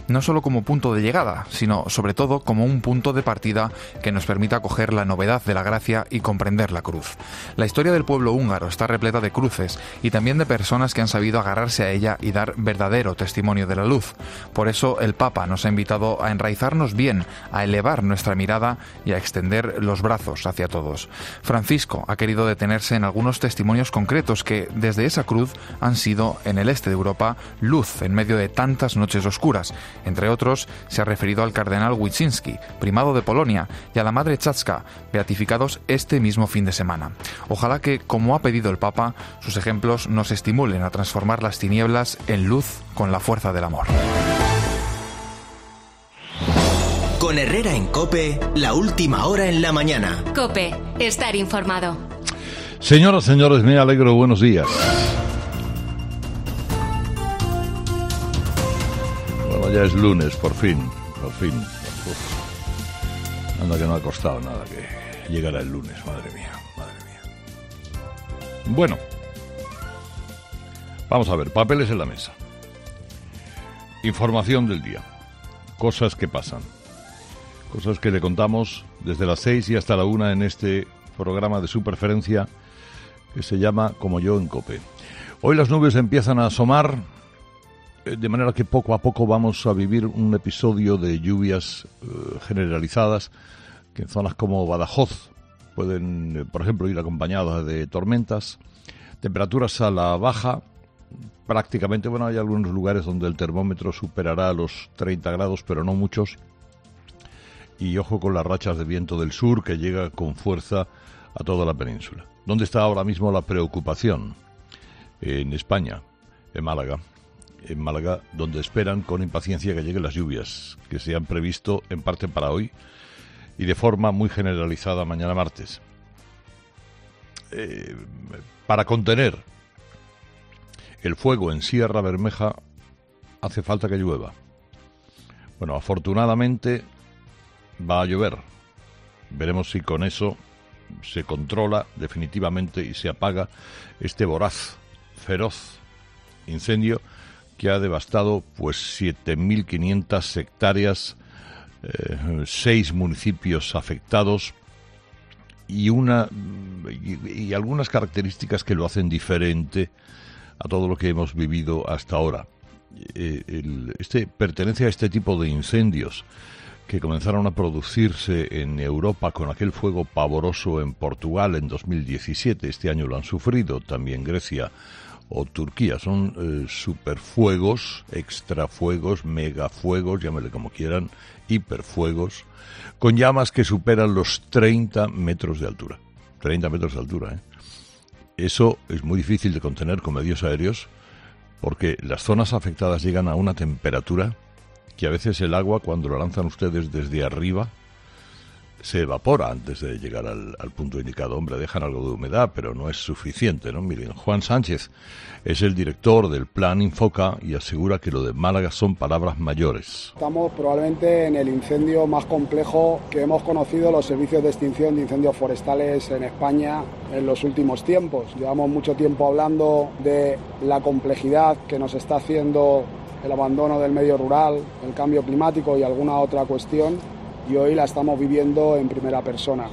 no solo como punto de llegada, sino sobre todo como un punto de partida que nos permita coger la novedad de la gracia y comprender la cruz. La historia del pueblo húngaro está repleta de cruces y también de personas que han sabido agarrarse a ella y dar verdadero testimonio de la luz. Por eso el Papa nos ha invitado a enraizarnos bien, a elevar nuestra mirada y a extender los brazos hacia todos. Francisco ha querido detenerse en algunos testimonios concretos que, desde esa cruz, han sido, en el este de Europa, luz en medio de tantas noches oscuras. Entre otros, se ha referido al cardenal Wyszynski, primado de Polonia, y a la Madre Czachka, beatificados este mismo fin de semana. Ojalá que, como ha pedido el Papa, sus ejemplos nos estimulen a transformar las tinieblas en luz con la fuerza del amor. Con Herrera en COPE, la última hora en la mañana. COPE, estar informado. Señoras, señores, me alegro, buenos días. Bueno, ya es lunes, por fin. Uf. Anda que no ha costado nada que llegara el lunes, madre mía. Bueno, vamos a ver, papeles en la mesa. Información del día. Cosas que pasan. Cosas que le contamos desde las 6 y hasta la 1 en este programa de su preferencia que se llama Como yo en COPE. Hoy las nubes empiezan a asomar, de manera que poco a poco vamos a vivir un episodio de lluvias generalizadas que en zonas como Badajoz pueden, por ejemplo, ir acompañadas de tormentas. Temperaturas a la baja, prácticamente, bueno, hay algunos lugares donde el termómetro superará los 30 grados, pero no muchos. Y ojo con las rachas de viento del sur que llega con fuerza a toda la península. ¿Dónde está ahora mismo la preocupación? En España, en Málaga. En Málaga, donde esperan con impaciencia que lleguen las lluvias, que se han previsto en parte para hoy y de forma muy generalizada mañana martes. Para contener el fuego en Sierra Bermeja hace falta que llueva. Bueno, afortunadamente va a llover. Veremos si con eso se controla definitivamente y se apaga este voraz, feroz incendio que ha devastado pues 7.500 hectáreas, 6 municipios afectados y algunas características que lo hacen diferente a todo lo que hemos vivido hasta ahora. Pertenece a este tipo de incendios que comenzaron a producirse en Europa con aquel fuego pavoroso en Portugal en 2017. Este año lo han sufrido también Grecia o Turquía. Son superfuegos, extrafuegos, megafuegos, llámele como quieran, hiperfuegos, con llamas que superan los 30 metros de altura. 30 metros de altura, ¿eh? Eso es muy difícil de contener con medios aéreos porque las zonas afectadas llegan a una temperatura que a veces el agua, cuando lo lanzan ustedes desde arriba, se evapora antes de llegar al punto indicado. Hombre, dejan algo de humedad, pero no es suficiente, ¿no? Miren, Juan Sánchez es el director del Plan Infoca y asegura que lo de Málaga son palabras mayores. Estamos probablemente en el incendio más complejo que hemos conocido los servicios de extinción de incendios forestales en España en los últimos tiempos. Llevamos mucho tiempo hablando de la complejidad que nos está haciendo el abandono del medio rural, el cambio climático y alguna otra cuestión, y hoy la estamos viviendo en primera persona.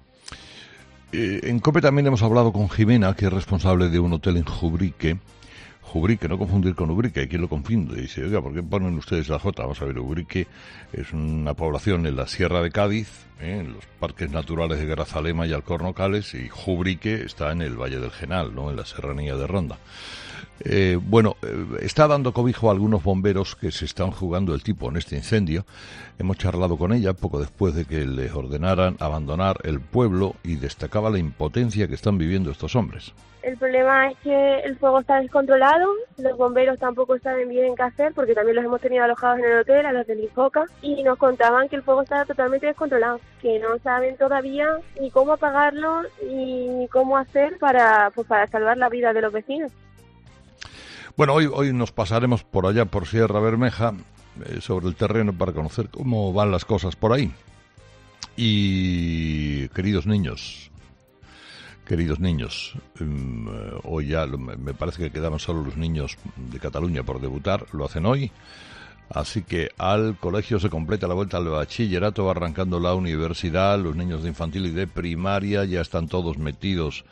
En COPE también hemos hablado con Jimena, que es responsable de un hotel en Jubrique. Jubrique, no confundir con Ubrique, hay quien lo confunde. Y dice, oiga, ¿por qué ponen ustedes la J? Vamos a ver, Ubrique es una población en la Sierra de Cádiz, en los parques naturales de Grazalema y Alcornocales, y Jubrique está en el Valle del Genal, ¿no?, en la serranía de Ronda. Está dando cobijo a algunos bomberos que se están jugando el tipo en este incendio. Hemos charlado con ella poco después de que les ordenaran abandonar el pueblo y destacaba la impotencia que están viviendo estos hombres. El problema es que el fuego está descontrolado, los bomberos tampoco saben bien qué hacer porque también los hemos tenido alojados en el hotel, a los del Infoca, y nos contaban que el fuego está totalmente descontrolado, que no saben todavía ni cómo apagarlo ni cómo hacer para salvar la vida de los vecinos. Bueno, hoy nos pasaremos por allá, por Sierra Bermeja, sobre el terreno para conocer cómo van las cosas por ahí. Y, queridos niños, hoy ya me parece que quedaban solo los niños de Cataluña por debutar, lo hacen hoy. Así que al colegio se completa la vuelta al bachillerato, va arrancando la universidad, los niños de infantil y de primaria ya están todos metidos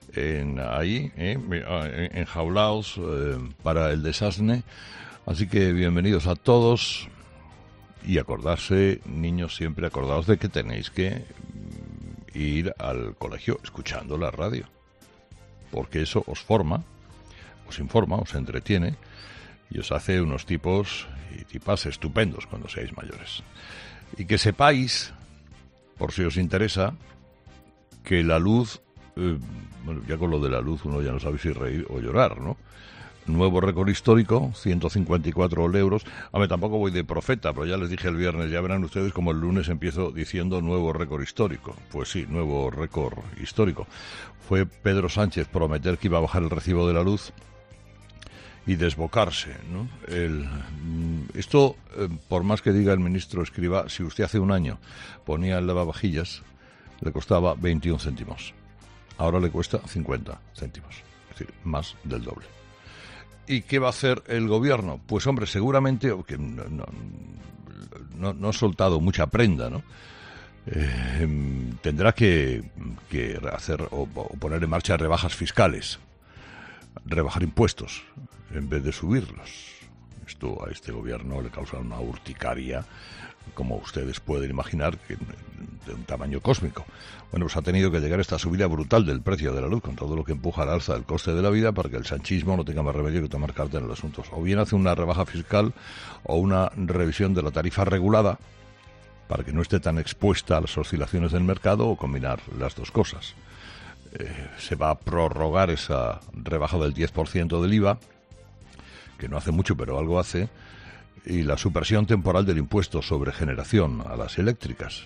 enjaulados para el desasne. Así que bienvenidos a todos y acordarse, niños, siempre acordaos de que tenéis que ir al colegio escuchando la radio, porque eso os forma, os informa, os entretiene y os hace unos tipos y tipas estupendos cuando seáis mayores. Y que sepáis, por si os interesa, que la luz, bueno, ya con lo de la luz uno ya no sabe si reír o llorar, ¿no? Nuevo récord histórico, 154 euros. A ver, tampoco voy de profeta, pero ya les dije el viernes, ya verán ustedes como el lunes empiezo diciendo nuevo récord histórico. Pues sí, nuevo récord histórico. Fue Pedro Sánchez prometer que iba a bajar el recibo de la luz y desbocarse, ¿no? Esto, por más que diga el ministro Escrivá, si usted hace un año ponía el lavavajillas, le costaba 21 céntimos. Ahora le cuesta 50 céntimos, es decir, más del doble. ¿Y qué va a hacer el gobierno? Pues hombre, seguramente, que no ha soltado mucha prenda, ¿no? Tendrá que hacer o poner en marcha rebajas fiscales, rebajar impuestos en vez de subirlos. Esto a este gobierno le causa una urticaria, como ustedes pueden imaginar, de un tamaño cósmico. Bueno, pues ha tenido que llegar esta subida brutal del precio de la luz, con todo lo que empuja al alza del coste de la vida, para que el sanchismo no tenga más remedio que tomar carta en los asuntos. O bien hace una rebaja fiscal o una revisión de la tarifa regulada, para que no esté tan expuesta a las oscilaciones del mercado, o combinar las dos cosas. Se va a prorrogar esa rebaja del 10% del IVA, que no hace mucho, pero algo hace, y la supresión temporal del impuesto sobre generación a las eléctricas.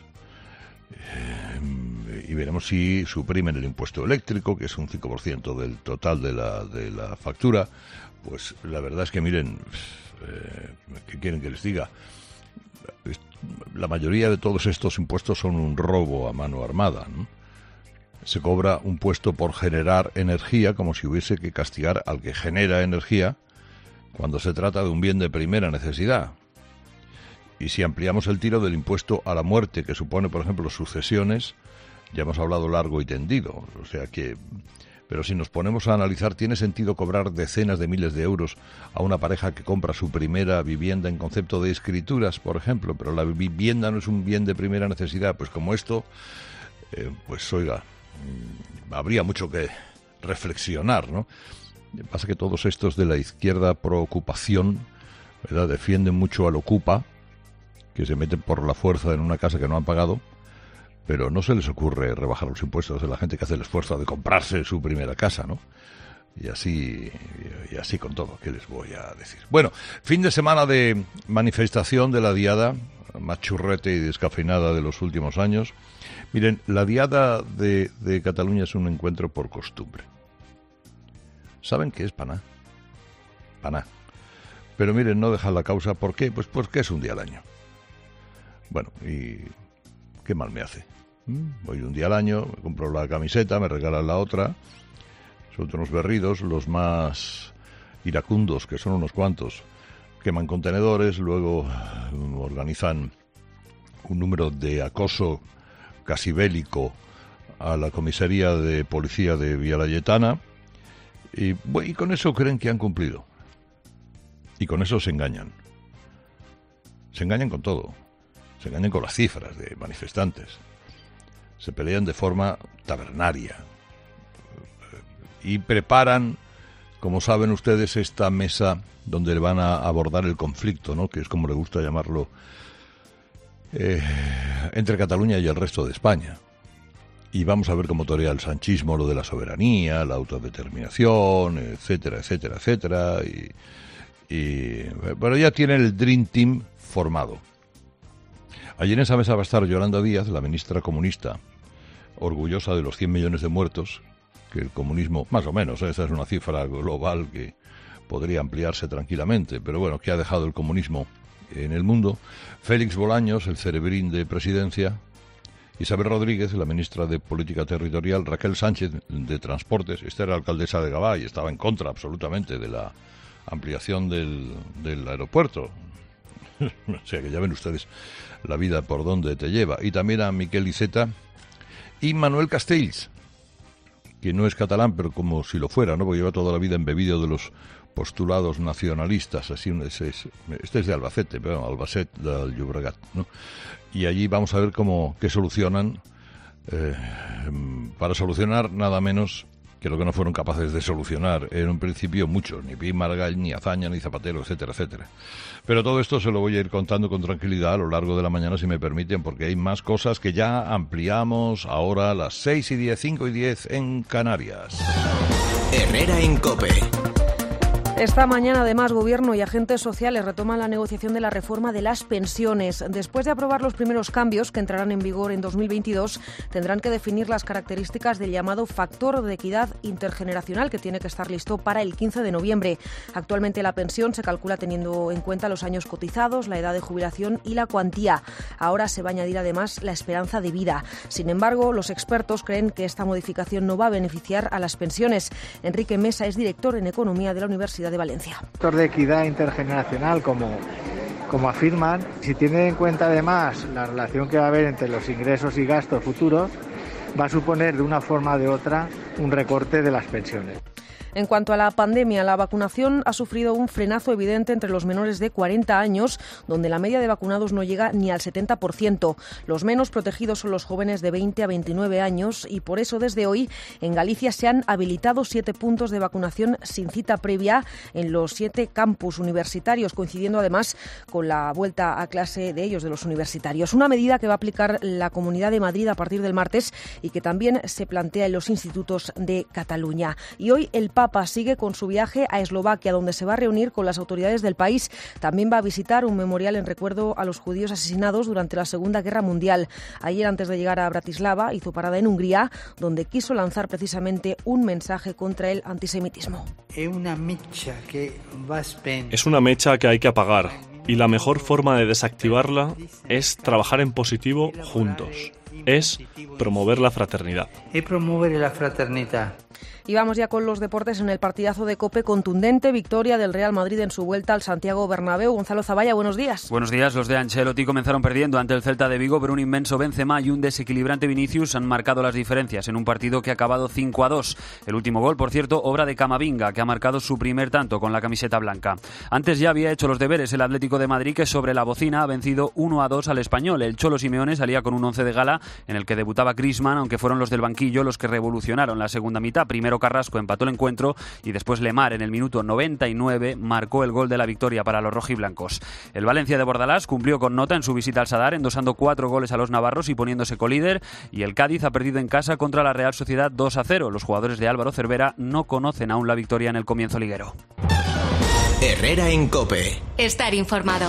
Y veremos si suprimen el impuesto eléctrico, que es un 5% del total de la factura. Pues la verdad es que, miren, ¿qué quieren que les diga? La mayoría de todos estos impuestos son un robo a mano armada, ¿no? Se cobra un impuesto por generar energía, como si hubiese que castigar al que genera energía, cuando se trata de un bien de primera necesidad. Y si ampliamos el tiro del impuesto a la muerte, que supone, por ejemplo, sucesiones, ya hemos hablado largo y tendido. O sea que, pero si nos ponemos a analizar, ¿tiene sentido cobrar decenas de miles de euros a una pareja que compra su primera vivienda en concepto de escrituras, por ejemplo? Pero la vivienda no es un bien de primera necesidad. Pues como esto, pues oiga, habría mucho que reflexionar, ¿no? Pasa que todos estos de la izquierda pro ocupación, ¿verdad?, defienden mucho al ocupa, que se meten por la fuerza en una casa que no han pagado, pero no se les ocurre rebajar los impuestos de la gente que hace el esfuerzo de comprarse su primera casa, ¿no? Y así con todo, ¿qué les voy a decir? Bueno, fin de semana de manifestación de la Diada, más churrete y descafeinada de los últimos años. Miren, la Diada de Cataluña es un encuentro por costumbre. ¿Saben qué es paná? Paná. Pero miren, no dejan la causa. ¿Por qué? Pues porque es un día al año. Bueno, y qué mal me hace. Voy un día al año, me compro la camiseta, me regalan la otra. Son unos berridos, los más iracundos, que son unos cuantos. Queman contenedores, luego organizan un número de acoso casi bélico a la comisaría de policía de Vía Layetana. Y con eso creen que han cumplido. Y con eso se engañan. Se engañan con todo. Se engañan con las cifras de manifestantes. Se pelean de forma tabernaria. Y preparan, como saben ustedes, esta mesa donde van a abordar el conflicto, ¿no?, que es como le gusta llamarlo, entre Cataluña y el resto de España. Y vamos a ver cómo torea el sanchismo lo de la soberanía, la autodeterminación, etcétera, etcétera, etcétera. Pero ya tienen el Dream Team formado. Allí en esa mesa va a estar Yolanda Díaz, la ministra comunista, orgullosa de los 100 millones de muertos, que el comunismo, más o menos, esa es una cifra global que podría ampliarse tranquilamente, pero bueno, que ha dejado el comunismo en el mundo. Félix Bolaños, el cerebrín de presidencia. Isabel Rodríguez, la ministra de Política Territorial. Raquel Sánchez, de Transportes. Esta era alcaldesa de Gavá y estaba en contra absolutamente de la ampliación del aeropuerto. O sea que ya ven ustedes la vida por dónde te lleva. Y también a Miquel Iceta y Manuel Castells, que no es catalán, pero como si lo fuera, ¿no? Porque lleva toda la vida embebido de los postulados nacionalistas. Así, este es de Albacete, pero Albacete del Llobregat, ¿no? Y allí vamos a ver qué solucionan, para solucionar nada menos que lo que no fueron capaces de solucionar en un principio muchos, ni Pi Margall, ni Azaña, ni Zapatero, etcétera, etcétera. Pero todo esto se lo voy a ir contando con tranquilidad a lo largo de la mañana, si me permiten, porque hay más cosas que ya ampliamos ahora a las 6:10, 5:10 en Canarias. Herrera en COPE. Esta mañana, además, Gobierno y agentes sociales retoman la negociación de la reforma de las pensiones. Después de aprobar los primeros cambios, que entrarán en vigor en 2022, tendrán que definir las características del llamado factor de equidad intergeneracional, que tiene que estar listo para el 15 de noviembre. Actualmente la pensión se calcula teniendo en cuenta los años cotizados, la edad de jubilación y la cuantía. Ahora se va a añadir además la esperanza de vida. Sin embargo, los expertos creen que esta modificación no va a beneficiar a las pensiones. Enrique Mesa es director en Economía de la Universidad de Valencia. Factor de equidad intergeneracional, como afirman, si tiene en cuenta además la relación que va a haber entre los ingresos y gastos futuros, va a suponer de una forma o de otra un recorte de las pensiones. En cuanto a la pandemia, la vacunación ha sufrido un frenazo evidente entre los menores de 40 años, donde la media de vacunados no llega ni al 70%. Los menos protegidos son los jóvenes de 20 a 29 años y por eso desde hoy en Galicia se han habilitado 7 puntos de vacunación sin cita previa en los 7 campus universitarios, coincidiendo además con la vuelta a clase de ellos, de los universitarios. Una medida que va a aplicar la Comunidad de Madrid a partir del martes y que también se plantea en los institutos de Cataluña. Y hoy el Papa sigue con su viaje a Eslovaquia, donde se va a reunir con las autoridades del país. También va a visitar un memorial en recuerdo a los judíos asesinados durante la Segunda Guerra Mundial. Ayer, antes de llegar a Bratislava, hizo parada en Hungría, donde quiso lanzar precisamente un mensaje contra el antisemitismo. Es una mecha que hay que apagar, y la mejor forma de desactivarla es trabajar en positivo juntos. Es promover la fraternidad. Y vamos ya con los deportes en el partidazo de COPE. Contundente victoria del Real Madrid en su vuelta al Santiago Bernabéu. Gonzalo Zavalla, buenos días. Buenos días. Los de Ancelotti comenzaron perdiendo ante el Celta de Vigo, pero un inmenso Benzema y un desequilibrante Vinicius han marcado las diferencias en un partido que ha acabado 5-2. El último gol, por cierto, obra de Camavinga, que ha marcado su primer tanto con la camiseta blanca. Antes ya había hecho los deberes el Atlético de Madrid, que sobre la bocina ha vencido 1-2 al Español. El Cholo Simeone salía con un 11 de gala en el que debutaba Griezmann, aunque fueron los del banquillo los que revolucionaron la segunda mitad. Primero Carrasco empató el encuentro y después Lemar en el minuto 99 marcó el gol de la victoria para los rojiblancos. El Valencia de Bordalás cumplió con nota en su visita al Sadar, endosando 4 goles a los navarros y poniéndose colíder, y el Cádiz ha perdido en casa contra la Real Sociedad 2-0. Los jugadores de Álvaro Cervera no conocen aún la victoria en el comienzo liguero. Herrera en COPE. Estar informado.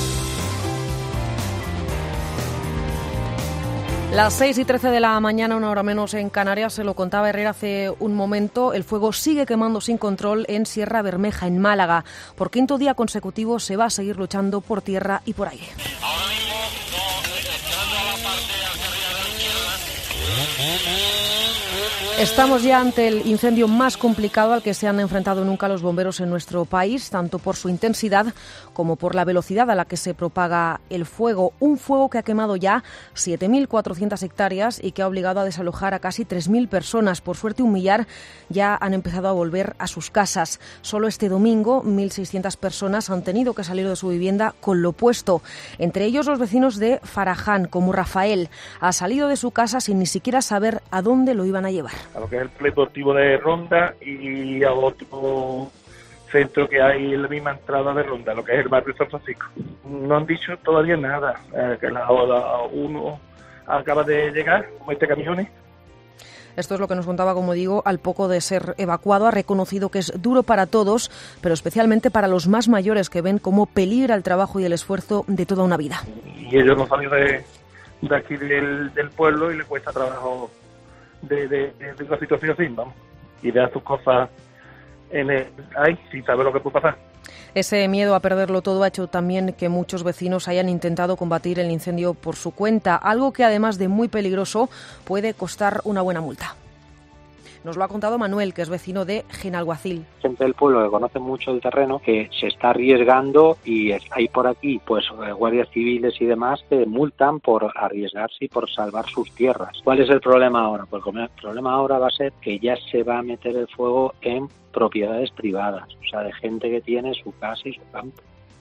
Las 6:13 de la mañana, una hora menos en Canarias, se lo contaba Herrera hace un momento. El fuego sigue quemando sin control en Sierra Bermeja, en Málaga. Por quinto día consecutivo se va a seguir luchando por tierra y por aire. Ahora mismo, llegando a la parte hacia arriba de la izquierda. Estamos ya ante el incendio más complicado al que se han enfrentado nunca los bomberos en nuestro país, tanto por su intensidad como por la velocidad a la que se propaga el fuego. Un fuego que ha quemado ya 7.400 hectáreas y que ha obligado a desalojar a casi 3.000 personas. Por suerte, un millar ya han empezado a volver a sus casas. Solo este domingo, 1.600 personas han tenido que salir de su vivienda con lo puesto. Entre ellos los vecinos de Faraján, como Rafael. Ha salido de su casa sin ni siquiera saber a dónde lo iban a llevar. A lo que es el polideportivo de Ronda y a otro centro que hay en la misma entrada de Ronda, lo que es el barrio San Francisco. No han dicho todavía nada, que la hora 1 acaba de llegar con este camión. Esto es lo que nos contaba, como digo, al poco de ser evacuado. Ha reconocido que es duro para todos, pero especialmente para los más mayores, que ven cómo peligra el trabajo y el esfuerzo de toda una vida. Y ellos no salen de aquí del pueblo y les cuesta trabajo de una situación así, vamos, y de sus cosas ahí sin saber lo que puede pasar. Ese miedo a perderlo todo ha hecho también que muchos vecinos hayan intentado combatir el incendio por su cuenta, algo que además de muy peligroso puede costar una buena multa. Nos lo ha contado Manuel, que es vecino de Genalguacil. Gente del pueblo que conoce mucho el terreno, que se está arriesgando y hay por aquí pues guardias civiles y demás que multan por arriesgarse y por salvar sus tierras. ¿Cuál es el problema ahora? Pues el problema ahora va a ser que ya se va a meter el fuego en propiedades privadas, o sea, de gente que tiene su casa y su campo.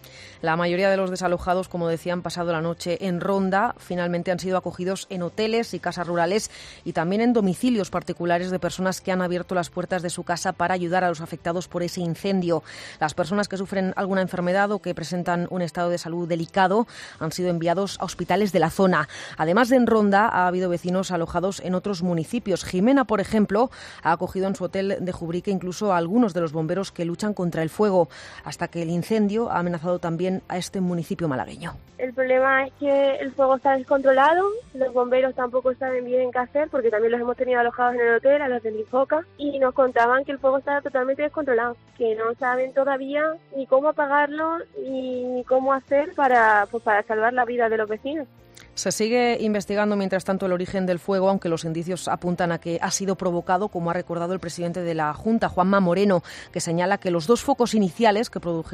La mayoría de los desalojados, como decía, han pasado la noche en Ronda. Finalmente han sido acogidos en hoteles y casas rurales y también en domicilios particulares de personas que han abierto las puertas de su casa para ayudar a los afectados por ese incendio. Las personas que sufren alguna enfermedad o que presentan un estado de salud delicado han sido enviados a hospitales de la zona. Además de en Ronda, ha habido vecinos alojados en otros municipios. Jimena, por ejemplo, ha acogido en su hotel de Jubrique incluso a algunos de los bomberos que luchan contra el fuego, hasta que el incendio ha amenazado también a este municipio malagueño. El problema es que el fuego está descontrolado, los bomberos tampoco saben bien qué hacer, porque también los hemos tenido alojados en el hotel, a los del Infoca, y nos contaban que el fuego estaba totalmente descontrolado, que no saben todavía ni cómo apagarlo ni cómo hacer para salvar la vida de los vecinos. Se sigue investigando, mientras tanto, el origen del fuego, aunque los indicios apuntan a que ha sido provocado, como ha recordado el presidente de la Junta, Juanma Moreno, que señala que los dos focos iniciales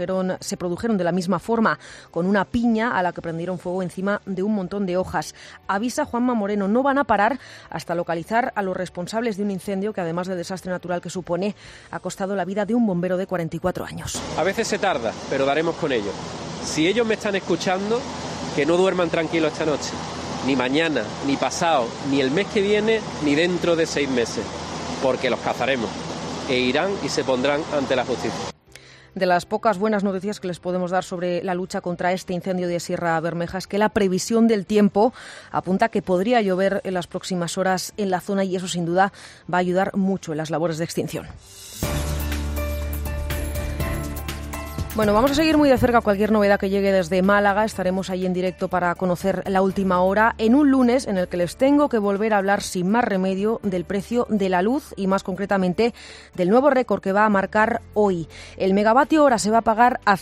se produjeron de la misma forma, con una piña a la que prendieron fuego encima de un montón de hojas. Avisa Juanma Moreno, no van a parar hasta localizar a los responsables de un incendio que, además del desastre natural que supone, ha costado la vida de un bombero de 44 años. A veces se tarda, pero daremos con ello. Si ellos me están escuchando, que no duerman tranquilos esta noche, ni mañana, ni pasado, ni el mes que viene, ni dentro de 6 meses, porque los cazaremos e irán y se pondrán ante la justicia. De las pocas buenas noticias que les podemos dar sobre la lucha contra este incendio de Sierra Bermeja es que la previsión del tiempo apunta que podría llover en las próximas horas en la zona y eso sin duda va a ayudar mucho en las labores de extinción. Bueno, vamos a seguir muy de cerca cualquier novedad que llegue desde Málaga. Estaremos ahí en directo para conocer la última hora en un lunes en el que les tengo que volver a hablar sin más remedio del precio de la luz y más concretamente del nuevo récord que va a marcar hoy. El megavatio hora se va a pagar a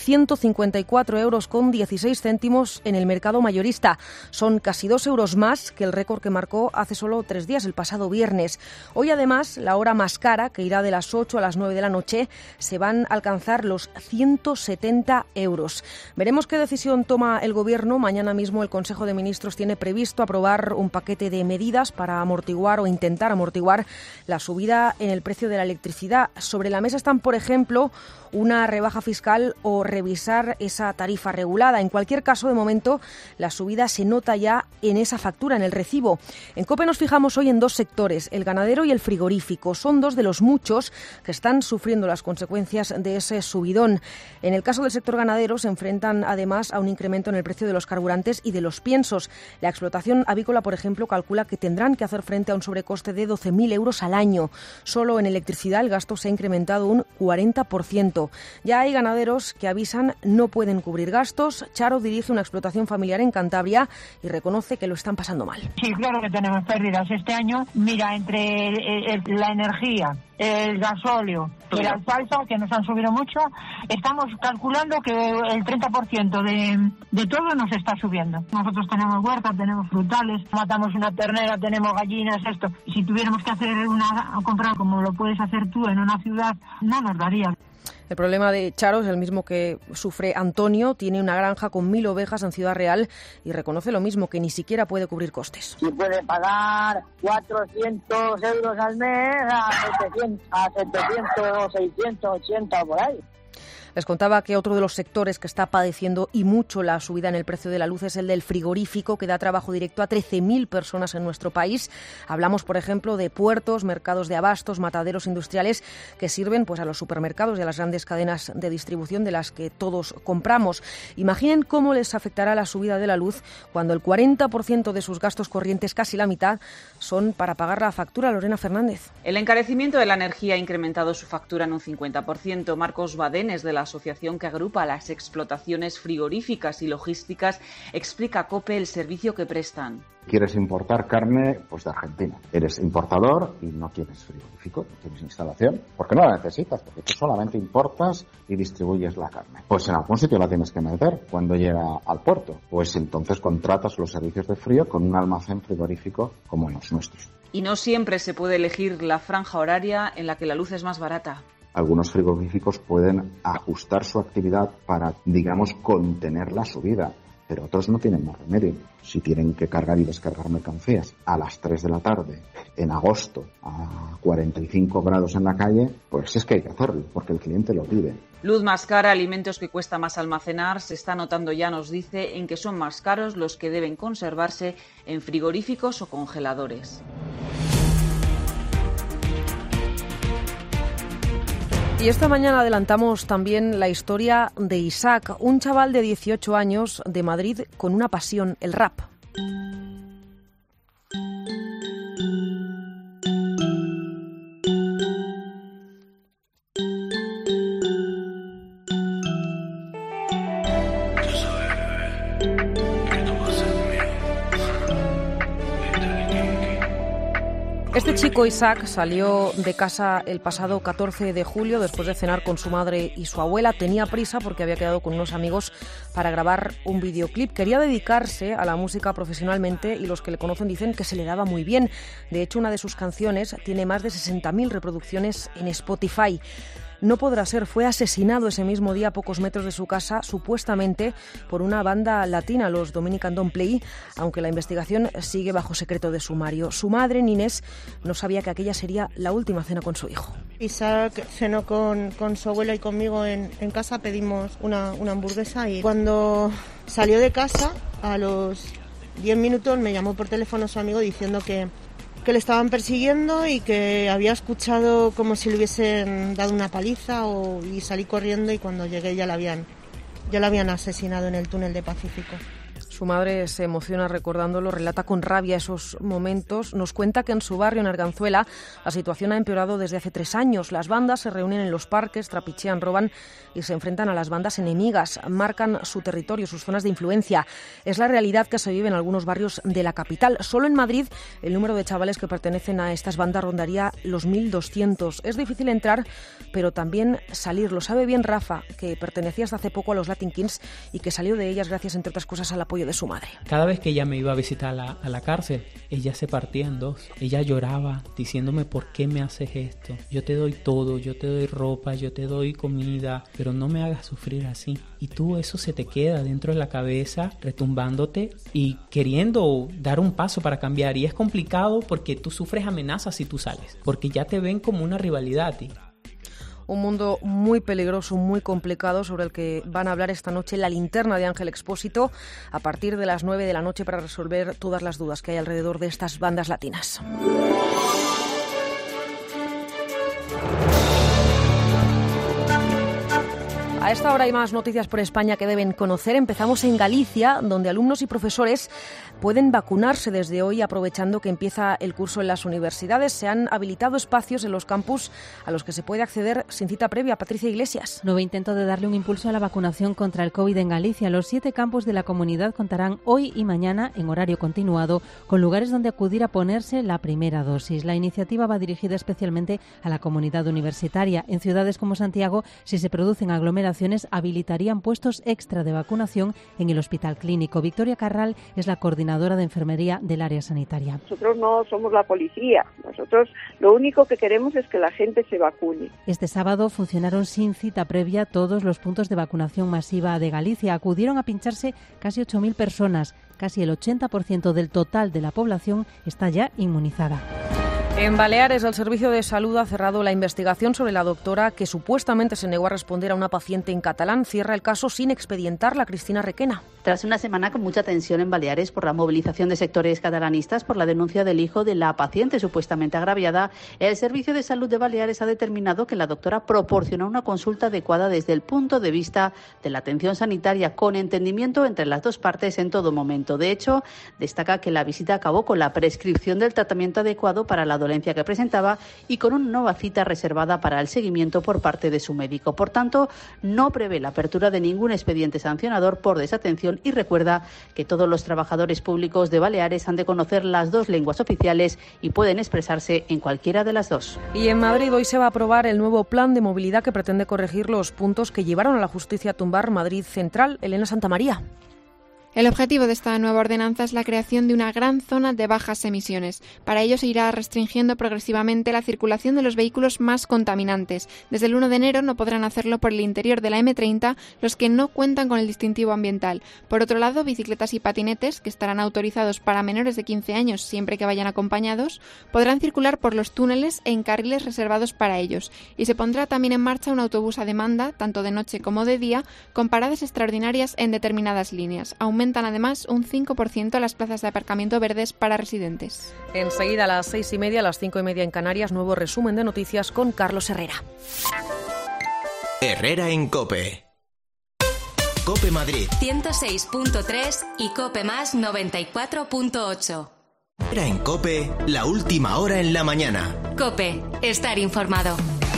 154,16 € en el mercado mayorista. Son casi 2 euros más que el récord que marcó hace solo 3 días, el pasado viernes. Hoy además, la hora más cara, que irá de las 8 a las 9 de la noche, se van a alcanzar los 170 €. Veremos qué decisión toma el Gobierno. Mañana mismo el Consejo de Ministros tiene previsto aprobar un paquete de medidas para amortiguar o intentar amortiguar la subida en el precio de la electricidad. Sobre la mesa están, por ejemplo, una rebaja fiscal o revisar esa tarifa regulada. En cualquier caso, de momento, la subida se nota ya en esa factura, en el recibo. En COPE nos fijamos hoy en 2 sectores, el ganadero y el frigorífico. Son 2 de los muchos que están sufriendo las consecuencias de ese subidón. En el caso del sector ganadero se enfrentan además a un incremento en el precio de los carburantes y de los piensos. La explotación avícola, por ejemplo, calcula que tendrán que hacer frente a un sobrecoste de 12.000 € al año. Solo en electricidad el gasto se ha incrementado un 40%. Ya hay ganaderos que avisan no pueden cubrir gastos. Charo dirige una explotación familiar en Cantabria y reconoce que lo están pasando mal. Sí, claro que tenemos pérdidas este año. Mira, entre la energía, el gasóleo y la alfalfa, que nos han subido mucho, estamos calculando que el 30% de todo nos está subiendo. Nosotros tenemos huertas, tenemos frutales, matamos una ternera, tenemos gallinas, esto. Si tuviéramos que hacer comprar como lo puedes hacer tú en una ciudad, no nos daría. El problema de Charo es el mismo que sufre Antonio. Tiene una granja con 1.000 ovejas en Ciudad Real y reconoce lo mismo, que ni siquiera puede cubrir costes. Si puede pagar 400 € al mes a 700, 600, 80 por ahí. Les contaba que otro de los sectores que está padeciendo y mucho la subida en el precio de la luz es el del frigorífico, que da trabajo directo a 13.000 personas en nuestro país. Hablamos, por ejemplo, de puertos, mercados de abastos, mataderos industriales que sirven pues a los supermercados y a las grandes cadenas de distribución de las que todos compramos. Imaginen cómo les afectará la subida de la luz cuando el 40% de sus gastos corrientes, casi la mitad, son para pagar la factura. Lorena Fernández. El encarecimiento de la energía ha incrementado su factura en un 50%. Marcos Badenes, de la asociación que agrupa las explotaciones frigoríficas y logísticas, explica a COPE el servicio que prestan. Quieres importar carne, pues de Argentina. Eres importador y no tienes frigorífico, no tienes instalación, porque no la necesitas, porque tú solamente importas y distribuyes la carne. Pues en algún sitio la tienes que meter cuando llega al puerto. Pues entonces contratas los servicios de frío con un almacén frigorífico como los nuestros. Y no siempre se puede elegir la franja horaria en la que la luz es más barata. Algunos frigoríficos pueden ajustar su actividad para, digamos, contener la subida, pero otros no tienen más remedio. Si tienen que cargar y descargar mercancías a las 3 de la tarde, en agosto, a 45 grados en la calle, pues es que hay que hacerlo, porque el cliente lo pide. Luz más cara, alimentos que cuesta más almacenar, se está notando ya, nos dice, en que son más caros los que deben conservarse en frigoríficos o congeladores. Y esta mañana adelantamos también la historia de Isaac, un chaval de 18 años de Madrid con una pasión, el rap. Este chico, Isaac, salió de casa el pasado 14 de julio después de cenar con su madre y su abuela. Tenía prisa porque había quedado con unos amigos para grabar un videoclip. Quería dedicarse a la música profesionalmente y los que le conocen dicen que se le daba muy bien. De hecho, una de sus canciones tiene más de 60.000 reproducciones en Spotify. No podrá ser, fue asesinado ese mismo día a pocos metros de su casa, supuestamente por una banda latina, los Dominican Don't Play, aunque la investigación sigue bajo secreto de sumario. Su madre, Ninés, no sabía que aquella sería la última cena con su hijo. Isaac cenó con su abuela y conmigo en casa, pedimos una hamburguesa y cuando salió de casa, a los 10 minutos me llamó por teléfono su amigo diciendo que le estaban persiguiendo y que había escuchado como si le hubiesen dado una paliza y salí corriendo y cuando llegué ya la habían asesinado en el túnel de Pacífico. Su madre se emociona recordándolo, relata con rabia esos momentos. Nos cuenta que en su barrio, en Arganzuela, la situación ha empeorado desde hace 3 años. Las bandas se reúnen en los parques, trapichean, roban y se enfrentan a las bandas enemigas. Marcan su territorio, sus zonas de influencia. Es la realidad que se vive en algunos barrios de la capital. Solo en Madrid el número de chavales que pertenecen a estas bandas rondaría los 1.200. Es difícil entrar, pero también salir. Lo sabe bien Rafa, que pertenecía hasta hace poco a los Latin Kings y que salió de ellas gracias, entre otras cosas, al apoyo de su madre. Cada vez que ella me iba a visitar a la cárcel, ella se partía en dos. Ella lloraba diciéndome: ¿por qué me haces esto? Yo te doy todo, yo te doy ropa, yo te doy comida, pero no me hagas sufrir así. Y tú, eso se te queda dentro de la cabeza, retumbándote y queriendo dar un paso para cambiar. Y es complicado porque tú sufres amenazas si tú sales, porque ya te ven como una rivalidad a ti. Un mundo muy peligroso, muy complicado, sobre el que van a hablar esta noche La Linterna de Ángel Expósito a partir de las 9 de la noche para resolver todas las dudas que hay alrededor de estas bandas latinas. A esta hora hay más noticias por España que deben conocer. Empezamos en Galicia, donde alumnos y profesores pueden vacunarse desde hoy, aprovechando que empieza el curso en las universidades. Se han habilitado espacios en los campus a los que se puede acceder sin cita previa. Patricia Iglesias. Nuevo intento de darle un impulso a la vacunación contra el COVID en Galicia. Los 7 campus de la comunidad contarán hoy y mañana, en horario continuado, con lugares donde acudir a ponerse la primera dosis. La iniciativa va dirigida especialmente a la comunidad universitaria. En ciudades como Santiago, si se producen aglomeraciones, habilitarían puestos extra de vacunación en el Hospital Clínico. Victoria Carral es la coordinadora de enfermería del área sanitaria. Nosotros no somos la policía, nosotros lo único que queremos es que la gente se vacune. Este sábado funcionaron sin cita previa todos los puntos de vacunación masiva de Galicia. Acudieron a pincharse casi 8.000 personas. Casi el 80% del total de la población está ya inmunizada. En Baleares, el Servicio de Salud ha cerrado la investigación sobre la doctora que supuestamente se negó a responder a una paciente en catalán. Cierra el caso sin expedientarla. Cristina Requena. Tras una semana con mucha tensión en Baleares por la movilización de sectores catalanistas por la denuncia del hijo de la paciente supuestamente agraviada, el Servicio de Salud de Baleares ha determinado que la doctora proporcionó una consulta adecuada desde el punto de vista de la atención sanitaria, con entendimiento entre las dos partes en todo momento. De hecho, destaca que la visita acabó con la prescripción del tratamiento adecuado para la adolescente dolencia que presentaba y con una nueva cita reservada para el seguimiento por parte de su médico. Por tanto, no prevé la apertura de ningún expediente sancionador por desatención y recuerda que todos los trabajadores públicos de Baleares han de conocer las 2 lenguas oficiales y pueden expresarse en cualquiera de las 2. Y en Madrid hoy se va a aprobar el nuevo plan de movilidad que pretende corregir los puntos que llevaron a la justicia a tumbar Madrid Central. Elena Santamaría. El objetivo de esta nueva ordenanza es la creación de una gran zona de bajas emisiones. Para ello se irá restringiendo progresivamente la circulación de los vehículos más contaminantes. Desde el 1 de enero no podrán hacerlo por el interior de la M30 los que no cuentan con el distintivo ambiental. Por otro lado, bicicletas y patinetes, que estarán autorizados para menores de 15 años siempre que vayan acompañados, podrán circular por los túneles en carriles reservados para ellos. Y se pondrá también en marcha un autobús a demanda, tanto de noche como de día, con paradas extraordinarias en determinadas líneas. Aumentan además un 5% las plazas de aparcamiento verdes para residentes. Enseguida a las 6:30, a las 5:30 en Canarias, nuevo resumen de noticias con Carlos Herrera. Herrera en COPE. COPE Madrid 106.3 y COPE Más 94.8. Herrera en COPE, la última hora en la mañana. COPE, estar informado.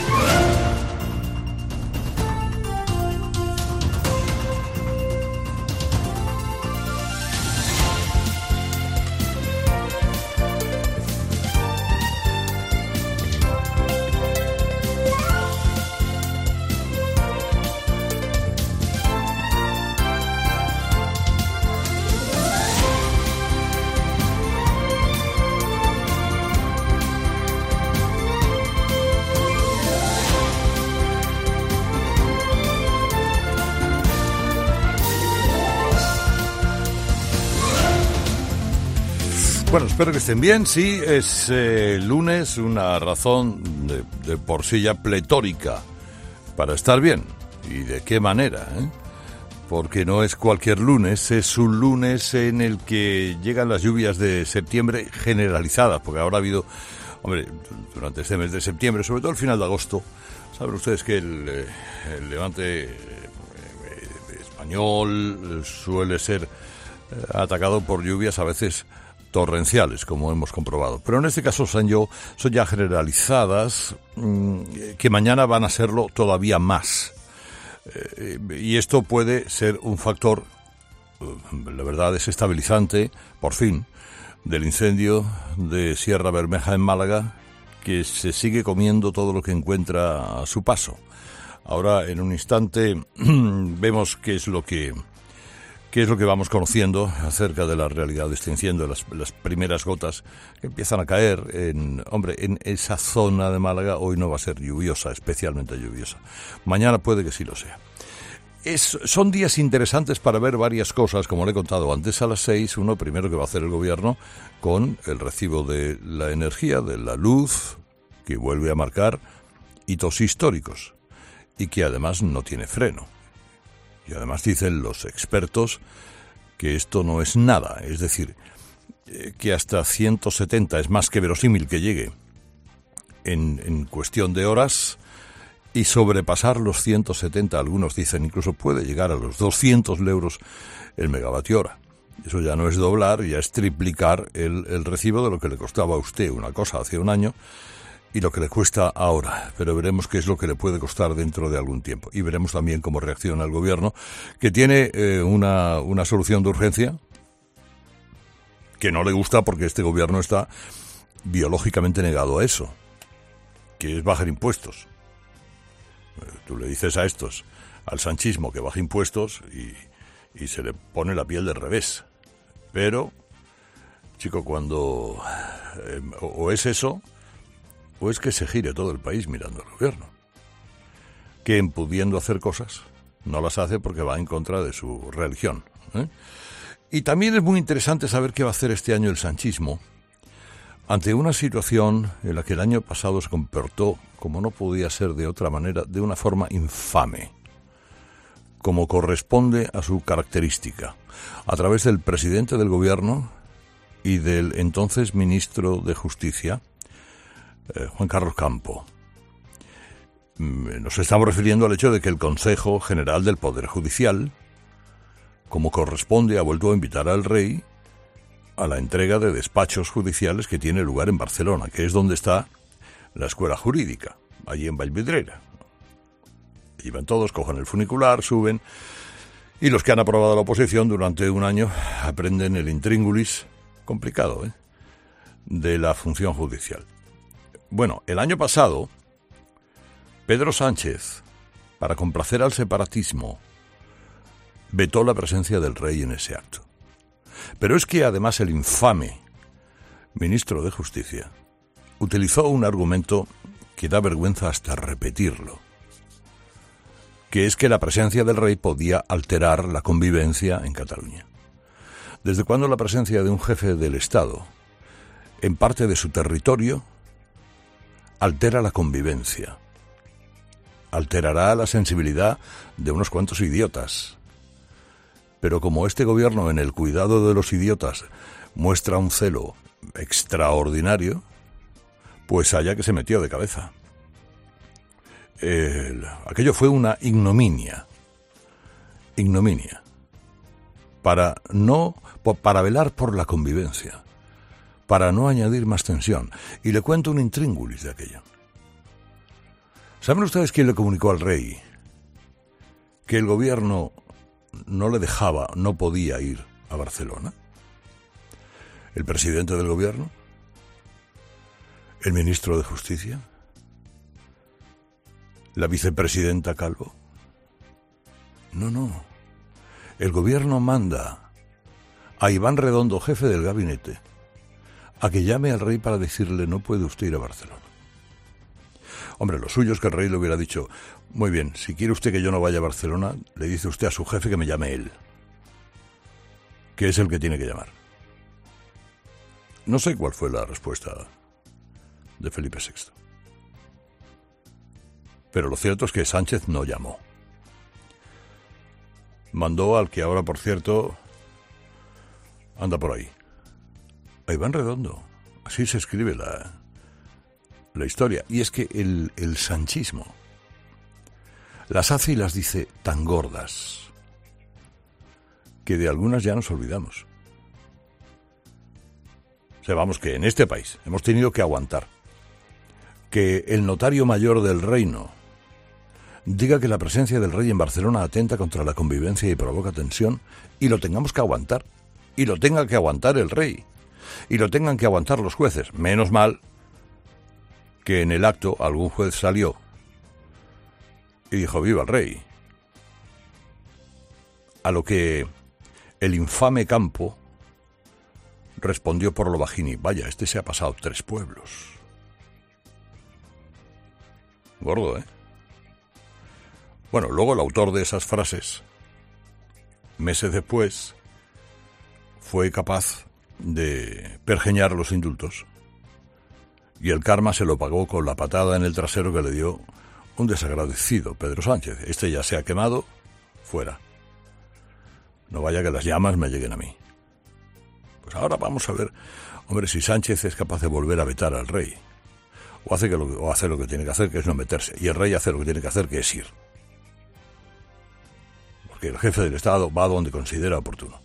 Bueno, espero que estén bien. Sí, es lunes, una razón de por sí ya pletórica para estar bien. ¿Y de qué manera? Porque no es cualquier lunes, es un lunes en el que llegan las lluvias de septiembre generalizadas, porque ahora ha habido, durante este mes de septiembre, sobre todo el final de agosto, saben ustedes que el levante español suele ser atacado por lluvias a veces torrenciales, como hemos comprobado. Pero en este caso son ya generalizadas, que mañana van a serlo todavía más. Y esto puede ser un factor, la verdad, desestabilizante, por fin, del incendio de Sierra Bermeja en Málaga, que se sigue comiendo todo lo que encuentra a su paso. Ahora, en un instante, vemos qué es lo que vamos conociendo acerca de la realidad de este incendio, las primeras gotas que empiezan a caer en esa zona de Málaga. Hoy no va a ser lluviosa, especialmente lluviosa. Mañana puede que sí lo sea. Son días interesantes para ver varias cosas, como le he contado antes a las 6. Uno primero que va a hacer el gobierno con el recibo de la energía, de la luz, que vuelve a marcar hitos históricos y que además no tiene freno. Y además dicen los expertos que esto no es nada, es decir, que hasta 170 es más que verosímil que llegue en cuestión de horas, y sobrepasar los 170, algunos dicen incluso puede llegar a los 200 euros el megavatio hora. Eso ya no es doblar, ya es triplicar el recibo de lo que le costaba a usted una cosa hace un año y lo que le cuesta ahora, pero veremos qué es lo que le puede costar dentro de algún tiempo. Y veremos también cómo reacciona el gobierno, que tiene una solución de urgencia que no le gusta porque este gobierno está biológicamente negado a eso, que es bajar impuestos. Tú le dices a estos, al sanchismo, que baje impuestos y se le pone la piel del revés. Pero, chico, cuando o es eso, o es que se gire todo el país mirando al gobierno, que pudiendo hacer cosas, no las hace porque va en contra de su religión. Y también es muy interesante saber qué va a hacer este año el sanchismo ante una situación en la que el año pasado se comportó, como no podía ser de otra manera, de una forma infame, como corresponde a su característica, a través del presidente del gobierno y del entonces ministro de Justicia, Juan Carlos Campo. Nos estamos refiriendo al hecho de que el Consejo General del Poder Judicial, como corresponde, ha vuelto a invitar al rey a la entrega de despachos judiciales que tiene lugar en Barcelona, que es donde está la escuela jurídica, allí en Vallvidrera. Y van todos, cogen el funicular, suben, y los que han aprobado la oposición durante un año aprenden el intríngulis, complicado, de la función judicial. Bueno, el año pasado, Pedro Sánchez, para complacer al separatismo, vetó la presencia del rey en ese acto. Pero es que además el infame ministro de Justicia utilizó un argumento que da vergüenza hasta repetirlo, que es que la presencia del rey podía alterar la convivencia en Cataluña. ¿Desde cuándo la presencia de un jefe del Estado en parte de su territorio altera la convivencia? Alterará la sensibilidad de unos cuantos idiotas. Pero como este gobierno en el cuidado de los idiotas muestra un celo extraordinario, pues allá que se metió de cabeza. Aquello fue una ignominia para velar por la convivencia, para no añadir más tensión. Y le cuento un intríngulis de aquello. ¿Saben ustedes quién le comunicó al rey que el gobierno no le dejaba, no podía ir a Barcelona? ¿El presidente del gobierno? ¿El ministro de Justicia? ¿La vicepresidenta Calvo? No. El gobierno manda a Iván Redondo, jefe del gabinete, a que llame al rey para decirle: no puede usted ir a Barcelona. Hombre, lo suyo es que el rey le hubiera dicho: muy bien, si quiere usted que yo no vaya a Barcelona, le dice usted a su jefe que me llame él, que es el que tiene que llamar. No sé cuál fue la respuesta de Felipe VI. Pero lo cierto es que Sánchez no llamó. Mandó al que ahora, por cierto, anda por ahí, a Iván Redondo. Así se escribe la historia. Y es que el sanchismo las hace y las dice tan gordas que de algunas ya nos olvidamos. O sea, vamos, que en este país hemos tenido que aguantar que el notario mayor del reino diga que la presencia del rey en Barcelona atenta contra la convivencia y provoca tensión, y lo tengamos que aguantar, y lo tenga que aguantar el rey, y lo tengan que aguantar los jueces. Menos mal que en el acto algún juez salió y dijo: viva el rey. A lo que el infame Campo respondió por lo bajini: vaya, este se ha pasado 3 pueblos. Gordo, ¿eh? Bueno, luego el autor de esas frases, meses después, fue capaz de pergeñar los indultos, y el karma se lo pagó con la patada en el trasero que le dio un desagradecido Pedro Sánchez. Este ya se ha quemado, fuera. No vaya que las llamas me lleguen a mí. Pues ahora vamos a ver, hombre, si Sánchez es capaz de volver a vetar al rey, o hace lo que tiene que hacer, que es no meterse, y el rey hace lo que tiene que hacer, que es ir. Porque el jefe del Estado va donde considera oportuno.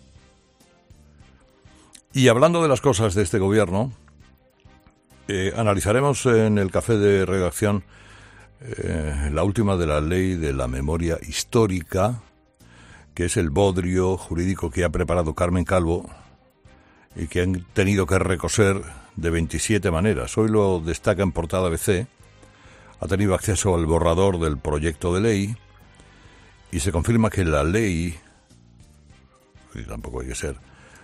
Y hablando de las cosas de este gobierno, analizaremos en el café de redacción la última de la ley de la memoria histórica, que es el bodrio jurídico que ha preparado Carmen Calvo y que han tenido que recoser de 27 maneras. Hoy lo destaca en portada ABC. Ha tenido acceso al borrador del proyecto de ley y se confirma que la ley, y tampoco hay que ser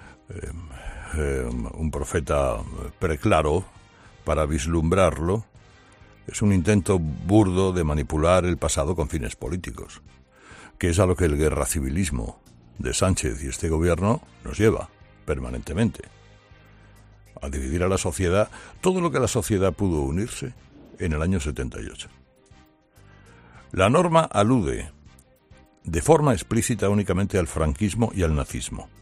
un profeta preclaro para vislumbrarlo, es un intento burdo de manipular el pasado con fines políticos, que es a lo que el guerracivilismo de Sánchez y este gobierno nos lleva permanentemente, a dividir a la sociedad todo lo que la sociedad pudo unirse en el año 78. La norma alude de forma explícita únicamente al franquismo y al nazismo,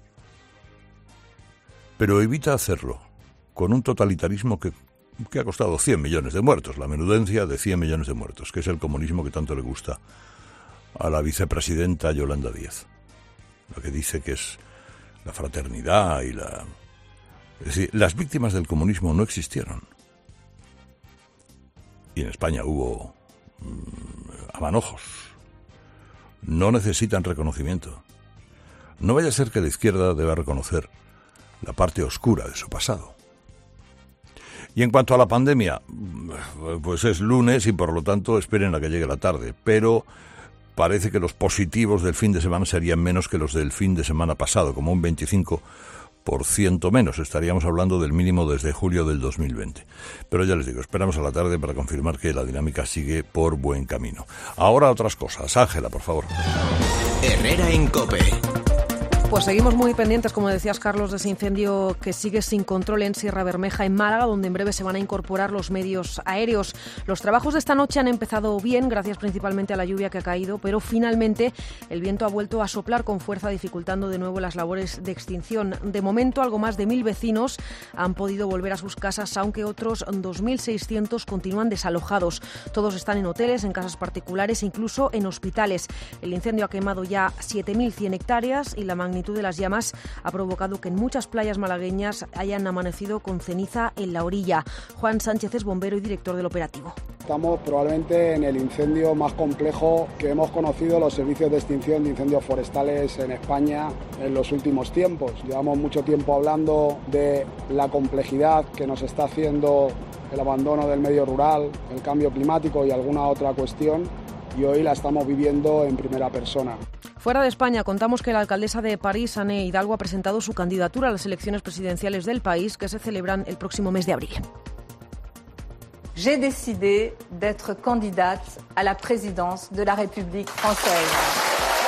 pero evita hacerlo con un totalitarismo que ha costado 100 millones de muertos, la menudencia de 100 millones de muertos, que es el comunismo que tanto le gusta a la vicepresidenta Yolanda Díaz, lo que dice que es la fraternidad y la Es decir, las víctimas del comunismo no existieron. Y en España hubo a manojos. No necesitan reconocimiento. No vaya a ser que la izquierda deba reconocer la parte oscura de su pasado. Y en cuanto a la pandemia, pues es lunes y por lo tanto esperen a que llegue la tarde. Pero parece que los positivos del fin de semana serían menos que los del fin de semana pasado, como un 25% menos. Estaríamos hablando del mínimo desde julio del 2020. Pero ya les digo, esperamos a la tarde para confirmar que la dinámica sigue por buen camino. Ahora otras cosas. Ángela, por favor. Herrera en COPE. Pues seguimos muy pendientes, como decías, Carlos, de ese incendio que sigue sin control en Sierra Bermeja, en Málaga, donde en breve se van a incorporar los medios aéreos. Los trabajos de esta noche han empezado bien, gracias principalmente a la lluvia que ha caído, pero finalmente el viento ha vuelto a soplar con fuerza, dificultando de nuevo las labores de extinción. De momento, algo más de 1.000 vecinos han podido volver a sus casas, aunque otros 2.600 continúan desalojados. Todos están en hoteles, en casas particulares, incluso en hospitales. El incendio ha quemado ya 7.100 hectáreas y la magnitud de las llamas ha provocado que en muchas playas malagueñas hayan amanecido con ceniza en la orilla. Juan Sánchez es bombero y director del operativo. Estamos probablemente en el incendio más complejo que hemos conocido los servicios de extinción de incendios forestales en España en los últimos tiempos. Llevamos mucho tiempo hablando de la complejidad que nos está haciendo el abandono del medio rural, el cambio climático y alguna otra cuestión, y hoy la estamos viviendo en primera persona. Fuera de España, contamos que la alcaldesa de París, Anne Hidalgo, ha presentado su candidatura a las elecciones presidenciales del país, que se celebran el próximo mes de abril. J'ai décidé d'être candidate à la présidence de la République française.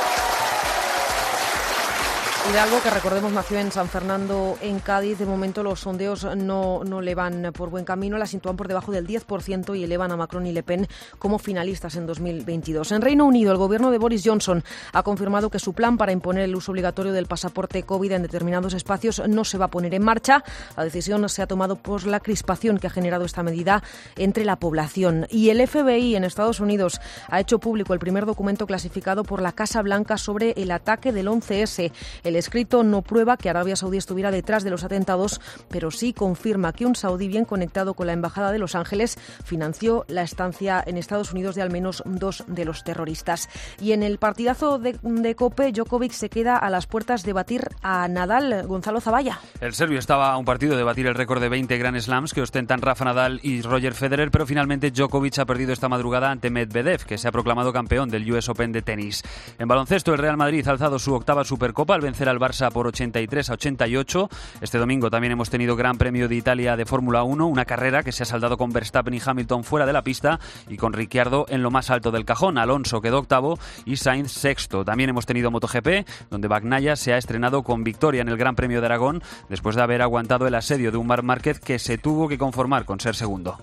Hidalgo, que recordemos nació en San Fernando, en Cádiz. De momento los sondeos no le van por buen camino, la sitúan por debajo del 10% y elevan a Macron y Le Pen como finalistas en 2022. En Reino Unido, el gobierno de Boris Johnson ha confirmado que su plan para imponer el uso obligatorio del pasaporte COVID en determinados espacios no se va a poner en marcha. La decisión se ha tomado por la crispación que ha generado esta medida entre la población. Y el FBI en Estados Unidos ha hecho público el primer documento clasificado por la Casa Blanca sobre el ataque del 11S. El escrito no prueba que Arabia Saudí estuviera detrás de los atentados, pero sí confirma que un saudí bien conectado con la Embajada de Los Ángeles financió la estancia en Estados Unidos de al menos 2 de los terroristas. Y en el partidazo de COPE, Djokovic se queda a las puertas de batir a Nadal. Gonzalo Zavalla. El serbio estaba a un partido de batir el récord de 20 Grand Slams que ostentan Rafa Nadal y Roger Federer, pero finalmente Djokovic ha perdido esta madrugada ante Medvedev, que se ha proclamado campeón del US Open de tenis. En baloncesto, el Real Madrid ha alzado su octava Supercopa al vencer al Barça por 83-88. Este domingo también hemos tenido Gran Premio de Italia de Fórmula 1, una carrera que se ha saldado con Verstappen y Hamilton fuera de la pista y con Ricciardo en lo más alto del cajón. Alonso quedó octavo y Sainz sexto. También hemos tenido MotoGP, donde Bagnaia se ha estrenado con victoria en el Gran Premio de Aragón después de haber aguantado el asedio de un Marc Márquez que se tuvo que conformar con ser segundo.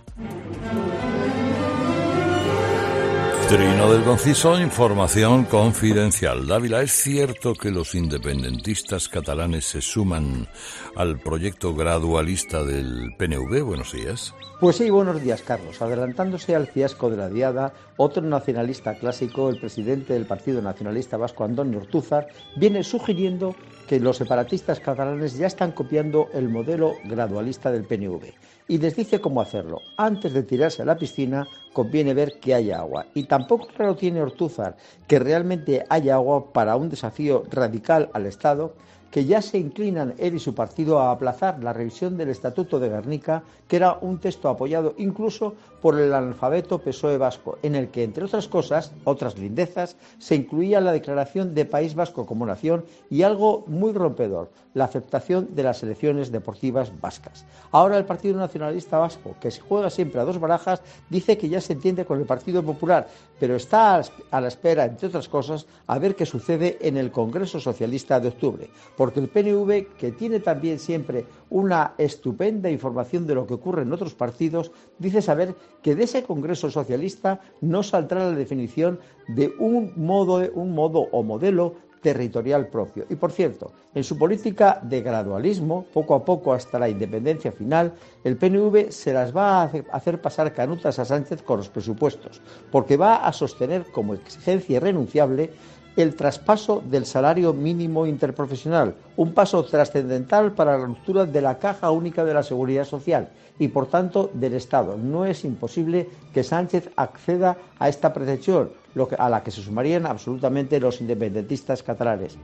Trino del Conciso, información confidencial. Dávila, ¿es cierto que los independentistas catalanes se suman al proyecto gradualista del PNV? Buenos días. Pues sí, buenos días, Carlos. Adelantándose al fiasco de la Diada, otro nacionalista clásico, el presidente del Partido Nacionalista Vasco, Andoni Ortúzar, viene sugiriendo que los separatistas catalanes ya están copiando el modelo gradualista del PNV. Y les dice cómo hacerlo. Antes de tirarse a la piscina, conviene ver que haya agua. Y tampoco claro tiene Ortúzar que realmente haya agua para un desafío radical al Estado, que ya se inclinan él y su partido a aplazar la revisión del Estatuto de Gernika, que era un texto apoyado incluso por el analfabeto PSOE vasco, en el que, entre otras cosas, otras lindezas, se incluía la declaración de País Vasco como nación y algo muy rompedor, la aceptación de las selecciones deportivas vascas. Ahora el Partido Nacionalista Vasco, que se juega siempre a dos barajas, dice que ya se entiende con el Partido Popular, pero está a la espera, entre otras cosas, a ver qué sucede en el Congreso Socialista de octubre, porque el PNV, que tiene también siempre una estupenda información de lo que ocurre en otros partidos, dice saber que de ese Congreso Socialista no saldrá la definición de un modo o modelo territorial propio. Y por cierto, en su política de gradualismo, poco a poco hasta la independencia final, el PNV se las va a hacer pasar canutas a Sánchez con los presupuestos, porque va a sostener como exigencia irrenunciable el traspaso del salario mínimo interprofesional, un paso trascendental para la ruptura de la Caja Única de la Seguridad Social y, por tanto, del Estado. No es imposible que Sánchez acceda a esta pretensión, a la que se sumarían absolutamente los independentistas catalanes.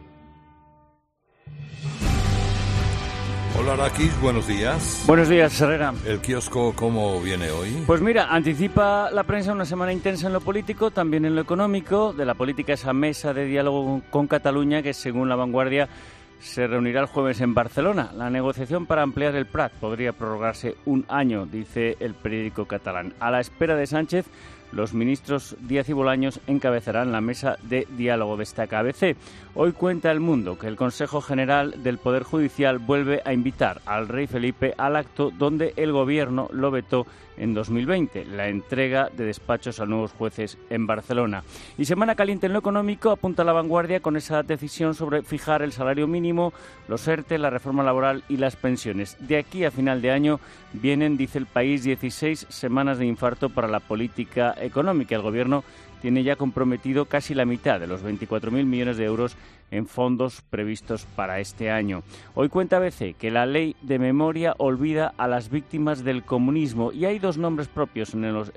Hola Araquis, buenos días. Buenos días, Herrera. ¿El kiosco cómo viene hoy? Pues mira, anticipa la prensa una semana intensa en lo político, también en lo económico. De la política, esa mesa de diálogo con Cataluña que, según La Vanguardia, se reunirá el jueves en Barcelona. La negociación para ampliar el Prat podría prorrogarse un año, dice el periódico catalán. A la espera de Sánchez, los ministros Díaz y Bolaños encabezarán la mesa de diálogo, destaca ABC. Hoy cuenta El Mundo que el Consejo General del Poder Judicial vuelve a invitar al rey Felipe al acto donde el Gobierno lo vetó en 2020, la entrega de despachos a nuevos jueces en Barcelona. Y semana caliente en lo económico, apunta La Vanguardia con esa decisión sobre fijar el salario mínimo, los ERTE, la reforma laboral y las pensiones. De aquí a final de año vienen, dice El País, 16 semanas de infarto para la política económica. El Gobierno tiene ya comprometido casi la mitad de los 24.000 millones de euros en fondos previstos para este año. Hoy cuenta ABC que la ley de memoria olvida a las víctimas del comunismo y hay dos nombres propios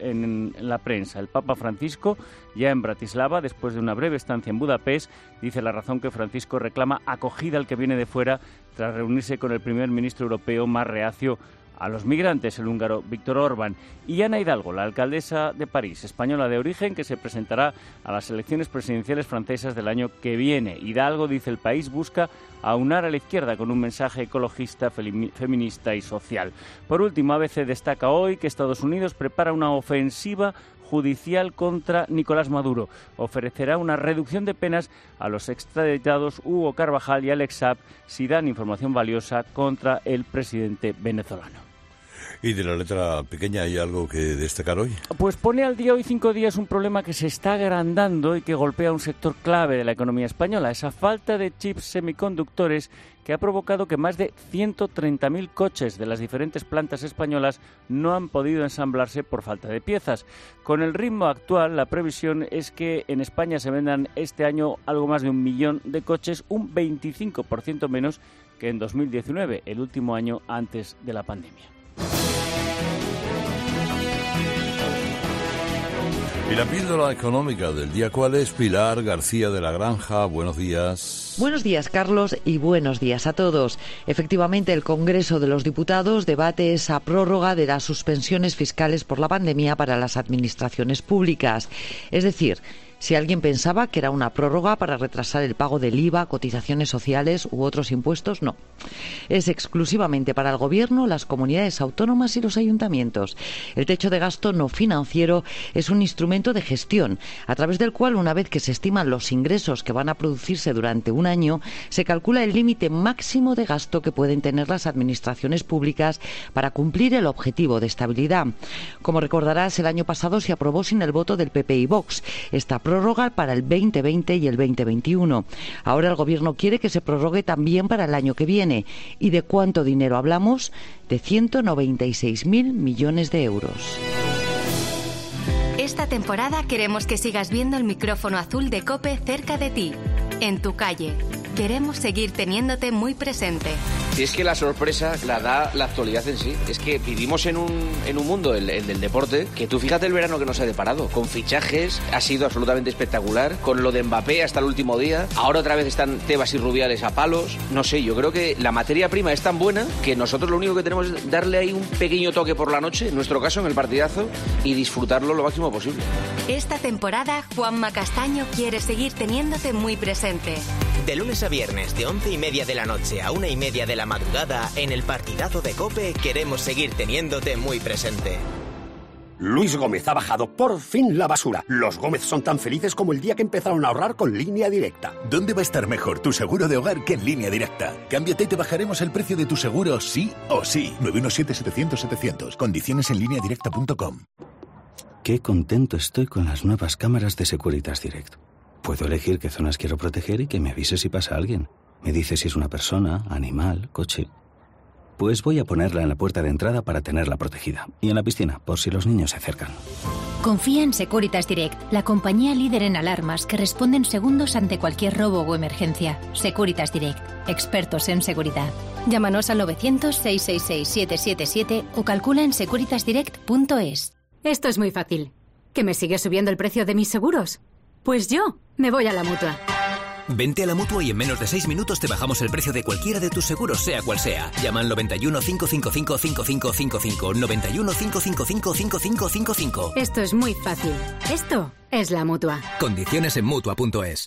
en la prensa. El Papa Francisco, ya en Bratislava, después de una breve estancia en Budapest, dice La Razón que Francisco reclama acogida al que viene de fuera tras reunirse con el primer ministro europeo más reacio a los migrantes, el húngaro Víctor Orbán. Y Ana Hidalgo, la alcaldesa de París, española de origen, que se presentará a las elecciones presidenciales francesas del año que viene. Hidalgo, dice El País, busca aunar a la izquierda con un mensaje ecologista, feminista y social. Por último, ABC destaca hoy que Estados Unidos prepara una ofensiva judicial contra Nicolás Maduro. Ofrecerá una reducción de penas a los extraditados Hugo Carvajal y Alex Saab si dan información valiosa contra el presidente venezolano. ¿Y de la letra pequeña hay algo que destacar hoy? Pues pone al día hoy 5 días un problema que se está agrandando y que golpea un sector clave de la economía española, esa falta de chips semiconductores que ha provocado que más de 130.000 coches de las diferentes plantas españolas no han podido ensamblarse por falta de piezas. Con el ritmo actual, la previsión es que en España se vendan este año algo más de 1 millón de coches, un 25% menos que en 2019, el último año antes de la pandemia. Y la píldora económica del día, ¿cuál es? Pilar García de la Granja, buenos días. Buenos días, Carlos, y buenos días a todos. Efectivamente, el Congreso de los Diputados debate esa prórroga de las suspensiones fiscales por la pandemia para las administraciones públicas. Es decir, si alguien pensaba que era una prórroga para retrasar el pago del IVA, cotizaciones sociales u otros impuestos, no. Es exclusivamente para el Gobierno, las comunidades autónomas y los ayuntamientos. El techo de gasto no financiero es un instrumento de gestión, a través del cual, una vez que se estiman los ingresos que van a producirse durante un año, se calcula el límite máximo de gasto que pueden tener las administraciones públicas para cumplir el objetivo de estabilidad. Como recordarás, el año pasado se aprobó sin el voto del PP y Vox esta prórroga para el 2020 y el 2021. Ahora el Gobierno quiere que se prorrogue también para el año que viene. ¿Y de cuánto dinero hablamos? De 196.000 millones de euros. Esta temporada queremos que sigas viendo el micrófono azul de COPE cerca de ti, en tu calle. Queremos seguir teniéndote muy presente. Y es que la sorpresa la da la actualidad en sí. Es que vivimos en un mundo, el del deporte, que tú fíjate el verano que nos ha deparado. Con fichajes, ha sido absolutamente espectacular. Con lo de Mbappé hasta el último día. Ahora otra vez están Tebas y Rubiales a palos. No sé, yo creo que la materia prima es tan buena que nosotros lo único que tenemos es darle ahí un pequeño toque por la noche, en nuestro caso en el partidazo, y disfrutarlo lo máximo posible. Esta temporada, Juanma Castaño quiere seguir teniéndote muy presente. De lunes a viernes, de 11:30 de la noche a 1:30 de la madrugada, en el partidazo de COPE queremos seguir teniéndote muy presente. Luis Gómez ha bajado por fin la basura. Los Gómez son tan felices como el día que empezaron a ahorrar con Línea Directa. ¿Dónde va a estar mejor tu seguro de hogar que en Línea Directa? Cámbiate y te bajaremos el precio de tu seguro sí o sí. 917-700-700. Condiciones en lineadirecta.com. Qué contento estoy con las nuevas cámaras de Securitas Direct. Puedo elegir qué zonas quiero proteger y que me avise si pasa alguien. Me dice si es una persona, animal, coche. Pues voy a ponerla en la puerta de entrada para tenerla protegida. Y en la piscina, por si los niños se acercan. Confía en Securitas Direct, la compañía líder en alarmas que responde en segundos ante cualquier robo o emergencia. Securitas Direct, expertos en seguridad. Llámanos al 900-666-777 o calcula en securitasdirect.es. Esto es muy fácil. ¿Que me sigue subiendo el precio de mis seguros? Pues yo me voy a la Mutua. Vente a la Mutua y en menos de 6 minutos te bajamos el precio de cualquiera de tus seguros, sea cual sea. Llama al 91 555 5555. 91 555 5555. Esto es muy fácil. Esto es la Mutua. Condiciones en Mutua.es.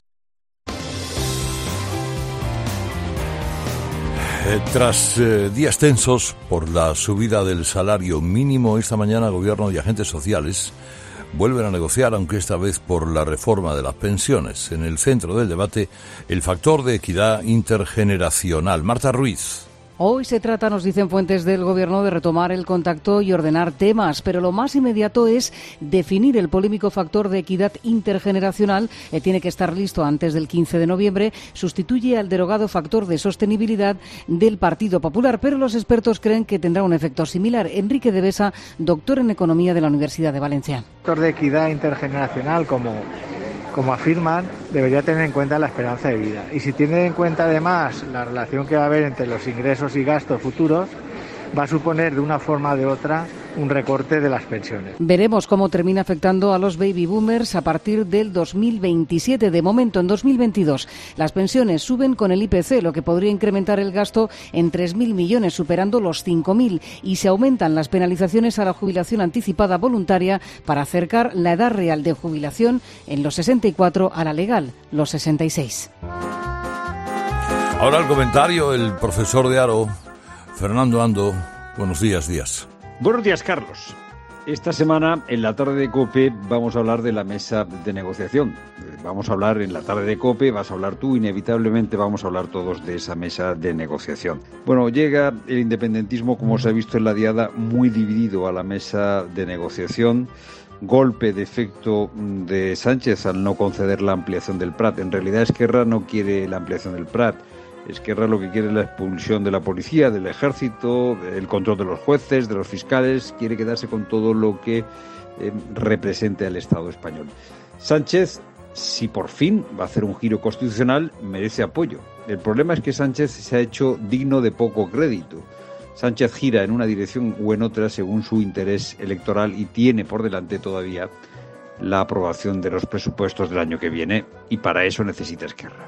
Tras días tensos por la subida del salario mínimo, esta mañana Gobierno y agentes sociales vuelven a negociar, aunque esta vez por la reforma de las pensiones. En el centro del debate, el factor de equidad intergeneracional. Marta Ruiz. Hoy se trata, nos dicen fuentes del Gobierno, de retomar el contacto y ordenar temas, pero lo más inmediato es definir el polémico factor de equidad intergeneracional. Tiene que estar listo antes del 15 de noviembre. Sustituye al derogado factor de sostenibilidad del Partido Popular, pero los expertos creen que tendrá un efecto similar. Enrique de Besa, doctor en Economía de la Universidad de Valencia. El factor de equidad intergeneracional, como afirman, debería tener en cuenta la esperanza de vida. Y si tiene en cuenta además la relación que va a haber entre los ingresos y gastos futuros, va a suponer de una forma o de otra un recorte de las pensiones. Veremos cómo termina afectando a los baby boomers a partir del 2027. De momento, en 2022, las pensiones suben con el IPC, lo que podría incrementar el gasto en 3.000 millones, superando los 5.000, y se aumentan las penalizaciones a la jubilación anticipada voluntaria para acercar la edad real de jubilación en los 64 a la legal, los 66. Ahora el comentario, el profesor de Aro, Fernando Ando. Buenos días. Buenos días, Carlos. Esta semana, en la tarde de COPE, vamos a hablar de la mesa de negociación. Vamos a hablar en la tarde de COPE, vas a hablar tú, inevitablemente vamos a hablar todos de esa mesa de negociación. Bueno, llega el independentismo, como se ha visto en la diada, muy dividido a la mesa de negociación. Golpe de efecto de Sánchez al no conceder la ampliación del Prat. En realidad, Esquerra no quiere la ampliación del Prat. Esquerra lo que quiere es la expulsión de la policía, del ejército, el control de los jueces, de los fiscales, quiere quedarse con todo lo que represente al Estado español. Sánchez, si por fin va a hacer un giro constitucional, merece apoyo. El problema es que Sánchez se ha hecho digno de poco crédito. Sánchez gira en una dirección o en otra según su interés electoral y tiene por delante todavía la aprobación de los presupuestos del año que viene, y para eso necesita Esquerra.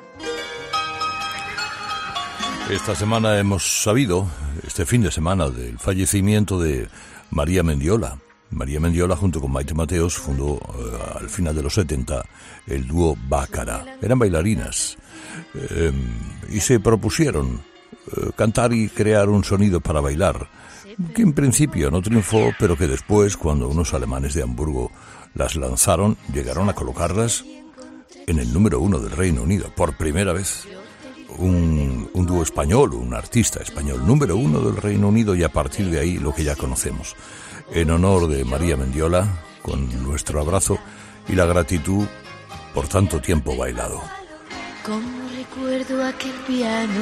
Esta semana hemos sabido, este fin de semana, del fallecimiento de María Mendiola. María Mendiola, junto con Maite Mateos, fundó al final de los 70 el dúo Bácara. Eran bailarinas y se propusieron cantar y crear un sonido para bailar, que en principio no triunfó, pero que después, cuando unos alemanes de Hamburgo las lanzaron, llegaron a colocarlas en el número 1 del Reino Unido, por primera vez. Un dúo español, un artista español, número 1 del Reino Unido, y a partir de ahí lo que ya conocemos. En honor de María Mendiola, con nuestro abrazo y la gratitud por tanto tiempo bailado. Como recuerdo aquel piano,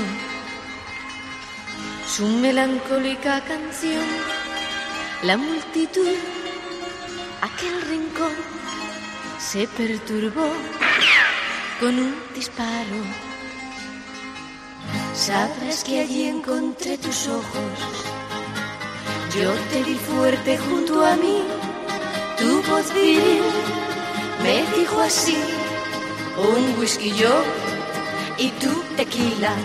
su melancólica canción, la multitud, aquel rincón, se perturbó con un disparo. Sabrás que allí encontré tus ojos, yo te vi fuerte junto a mí, tu voz viril me dijo así, un whisky yo y tu tequila.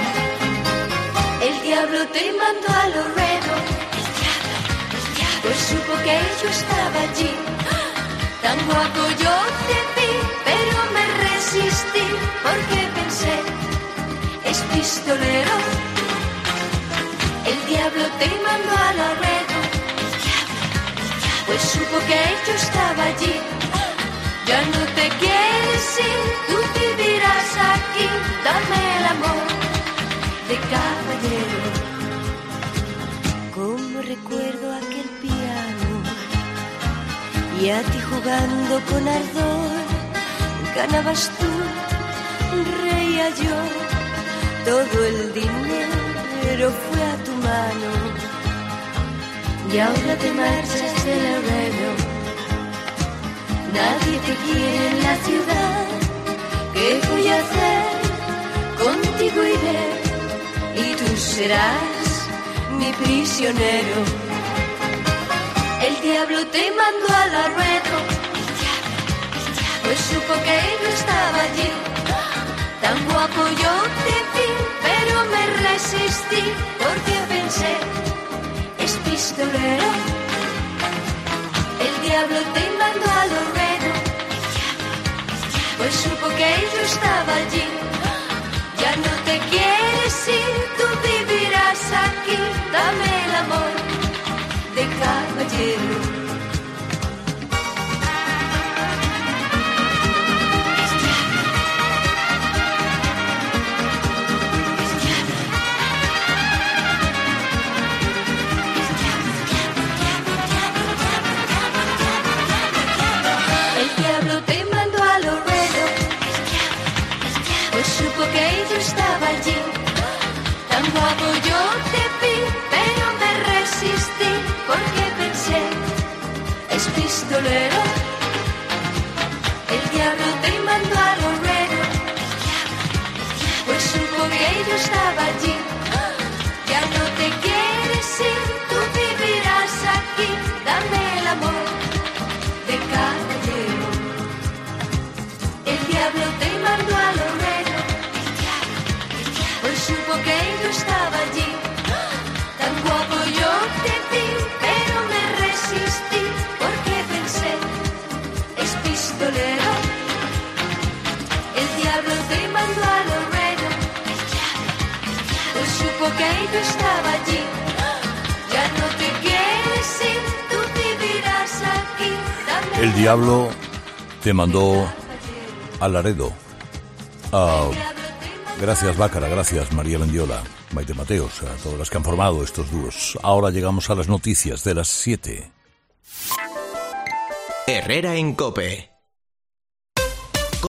El diablo te mandó a Laredo, el diablo, pues supo que yo estaba allí, tan guapo yo te vi, pero me resistí, porque pensé, es pistolero. El diablo te mandó a Laredo, el diablo, pues supo que yo estaba allí. Ya no te quieres ir, tú vivirás aquí. Dame el amor de caballero. Como recuerdo aquel piano y a ti jugando con ardor. Ganabas tú, reía yo. Todo el dinero fue a tu mano. mano y ahora te marchas de Laredo. Nadie te quiere en la ciudad. ¿Qué voy a hacer? Contigo iré y tú serás mi prisionero. El diablo te mandó a Laredo, pues supo que yo estaba allí. Tan guapo yo te vi, pero me resistí, porque pensé, es pistolero. El diablo te mandó a Laredo, pues supo que yo estaba allí. Ya no te quieres ir, tú vivirás aquí. Dame el amor de caballero. Que yo estaba allí, tan guapo yo te vi, pero me resistí, porque pensé, es pistolero. El diablo te mandó a Laredo, pues supo que yo estaba allí. Ya no te quieres ir, tú vivirás aquí. Dame el amor de caballero. El diablo te mandó a Laredo, supo que yo estaba allí. Tan guapo yo te vi, pero me resistí, porque pensé, es pistolero. El diablo te mandó a Laredo, pues supo que yo estaba allí. Ya no te quieres ir, tú vivirás aquí. Dame el diablo te mandó a Laredo. Gracias, Bácara, gracias, María Mendiola, Maite Mateos, a todas las que han formado estos dúos. Ahora llegamos a las noticias de las 7. Herrera en COPE.